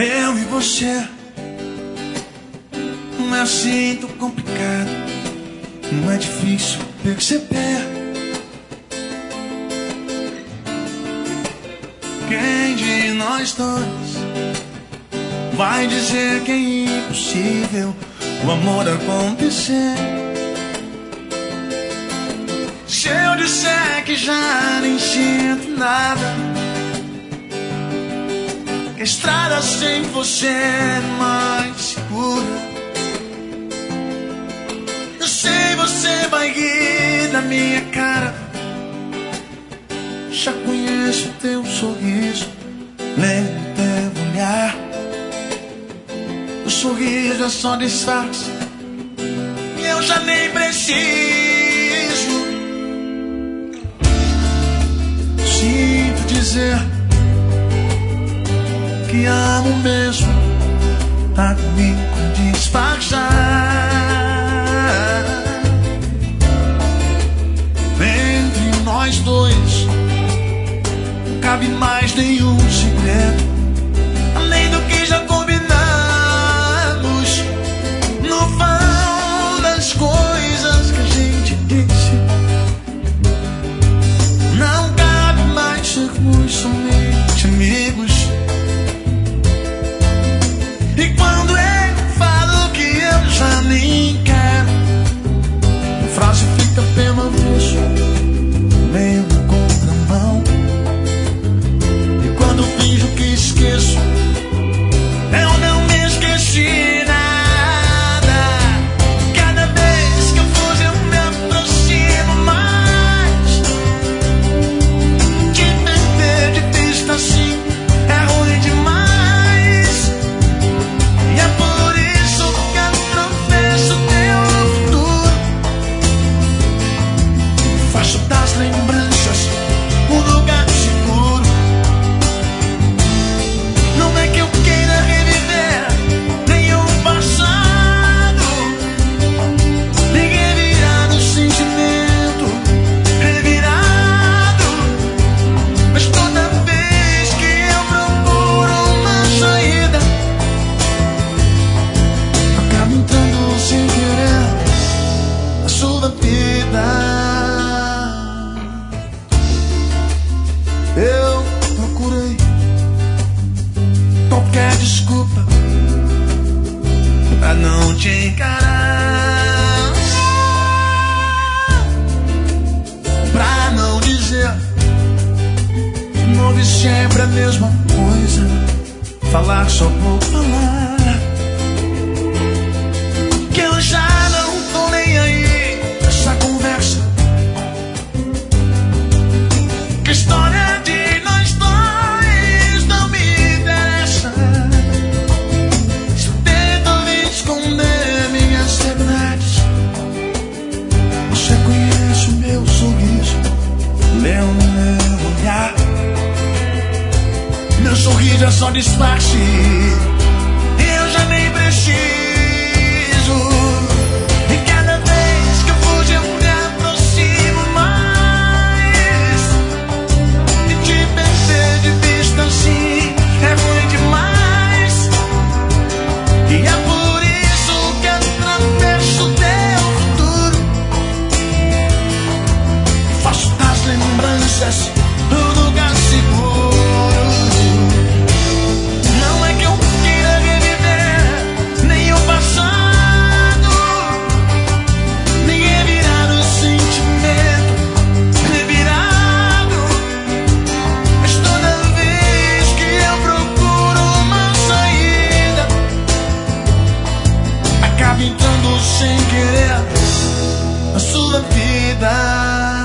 Eu e você não é assim tão complicado, não é difícil perceber. Quem de nós dois vai dizer que é impossível o amor acontecer? Se eu disser que já nem sinto nada, que a estrada sem você é mais segura, eu sei você vai rir da minha cara. Já conheço teu sorriso, lembro teu olhar. O sorriso é só disfarce, e eu já nem preciso. Sinto dizer que amo mesmo, amigo disfarçar. Entre nós dois não cabe mais nenhum segredo, além do que já combinamos no vão das coisas que a gente disse. Não cabe mais sermos somente amigos. E quando eu falo que eu já nem quero, a frase fica pelo avesso, meio na contramão. E quando finjo que esqueço, eu não me esqueci nada. Cada vez que eu fujo eu me aproximo mais. Te perder de vista assim é ruim demais. E é por isso que atravesso teu futuro, faço das lembranças um lugar seguro. Não é que eu queira reviver nenhum passado, nem revirar no sentimento revirado. Mas toda vez que eu procuro uma saída, acabo entrando sem querer na sua vida. Eu procurei qualquer desculpa pra não te encarar, pra não dizer de novo e sempre a mesma coisa, falar só por falar, que eu já não tô nem aí com essa conversa, que a história de nós dois não me interessa. Se eu tento esconder minhas verdades, você conhece o meu sorriso, leu no meu olhar. Meu sorriso é só disfarce, eu já nem preciso. E cada vez que eu fujo eu me aproximo mais. E te perder de vista assim é ruim demais. E é por isso que atravesso teu futuro, faço das lembranças um lugar seguro. Não é que eu queira reviver nenhum passado, nem revirar o sentimento revirado. Mas toda vez que eu procuro uma saída, acabo entrando sem querer na sua vida.